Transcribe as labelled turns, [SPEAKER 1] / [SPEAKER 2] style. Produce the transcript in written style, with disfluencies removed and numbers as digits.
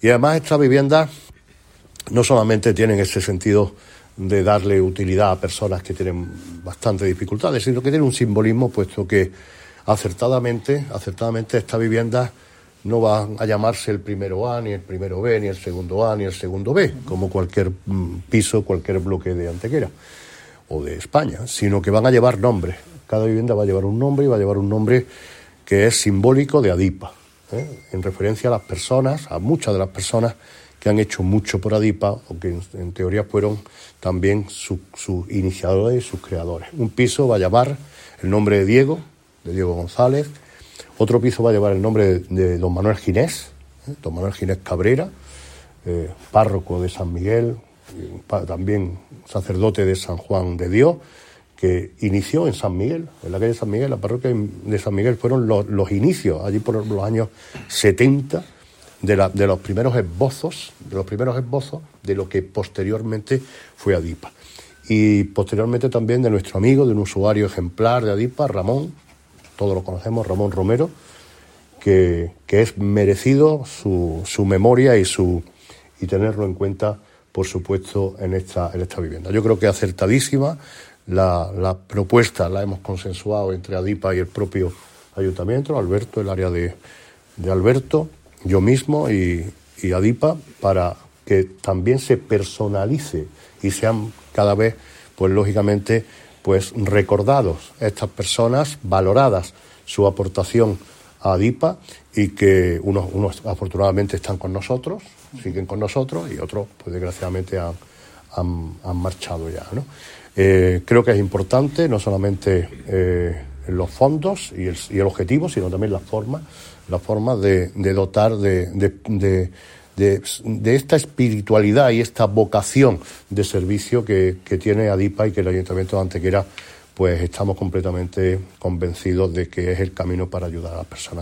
[SPEAKER 1] Y además estas viviendas no solamente tienen ese sentido de darle utilidad a personas que tienen bastantes dificultades, sino que tienen un simbolismo, puesto que acertadamente estas viviendas no van a llamarse el primero A, ni el primero B, ni el segundo A, ni el segundo B, como cualquier piso, cualquier bloque de Antequera o de España, sino que van a llevar nombres. Cada vivienda va a llevar un nombre, y va a llevar un nombre que es simbólico de Adipa, en referencia a las personas, a muchas de las personas que han hecho mucho por Adipa, o que en teoría fueron también sus iniciadores y sus creadores. Un piso va a llevar el nombre de Diego González. Otro piso va a llevar el nombre de don Manuel Ginés, don Manuel Ginés Cabrera, párroco de San Miguel, también sacerdote de San Juan de Dios, que inició en San Miguel, en la calle San Miguel. La parroquia de San Miguel fueron los inicios, allí por los años 70, de los primeros esbozos de lo que posteriormente fue Adipa. Y posteriormente también de nuestro amigo, de un usuario ejemplar de Adipa, Ramón, todos lo conocemos, Ramón Romero, que es merecido su memoria y tenerlo en cuenta, por supuesto, en esta vivienda. Yo creo que acertadísima la propuesta, la hemos consensuado entre Adipa y el propio ayuntamiento, Alberto, el área de Alberto, yo mismo y Adipa, para que también se personalice y sean cada vez, pues lógicamente, pues recordados estas personas, valoradas su aportación a Adipa, y que unos afortunadamente están con nosotros, siguen con nosotros, y otros pues desgraciadamente han marchado ya, ¿no? Creo que es importante no solamente los fondos y el objetivo, sino también la forma de dotar de esta espiritualidad y esta vocación de servicio que tiene Adipa, y que el Ayuntamiento de Antequera pues estamos completamente convencidos de que es el camino para ayudar a las personas.